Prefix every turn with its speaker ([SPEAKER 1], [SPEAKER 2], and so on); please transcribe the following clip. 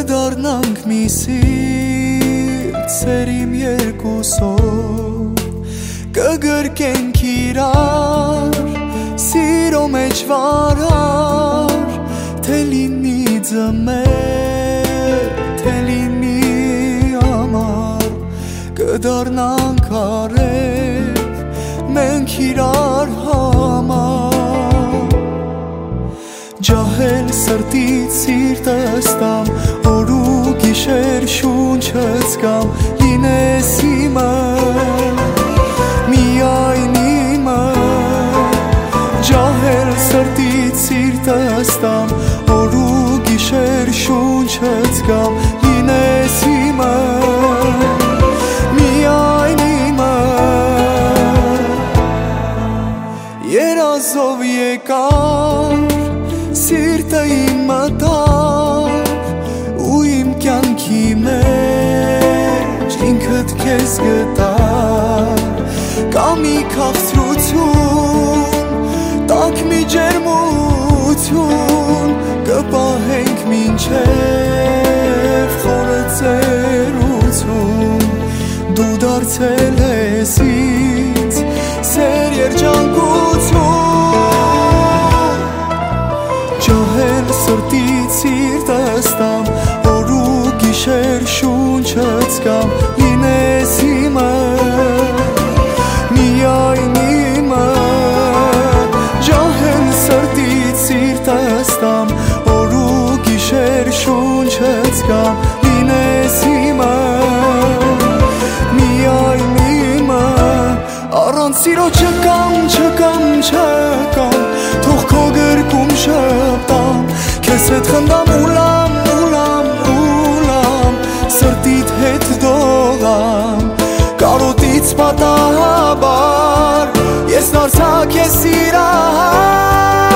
[SPEAKER 1] կդառնանք մի սիրտ սերիմ երկուսով կգրկենք իրար սիրո մեջ վարար թե լինի ձմեր թե լինի ամառ կդառնանք արև մենք իրար համար ջահել սրտից սիրտս տամ օր ու գիշեր շունչս կամ լինես իմը միայն իմը ջահել սրտից սիրտս տամ օր ու գիշեր շունչս կամ լինես իմը միայն իմը երազով եկար սիրտը իմ մտար ու իմ կյանքի մեջ ինքդ քեզ գտար կա մի քաղցրություն տաք մի ջերմություն կպահենք մինչև խորը ծերություն դու դարձել ես ինձ սեր երջանկություն ջահել սրտից սիրտս տամ օր ու գիշեր շունչս կամ լինես իմը միայն իմը ջահել սրտից սիրտս տամ օր ու գիշեր շունչս կամ լինես իմը միայն իմը առանց սիրո չկամ թող քո գրկում շպտամ քեզ հետ խնդամ ուլամ սրտիդ հետ դողամ կարոտից պատահաբար ես նորցակ ես սիրահար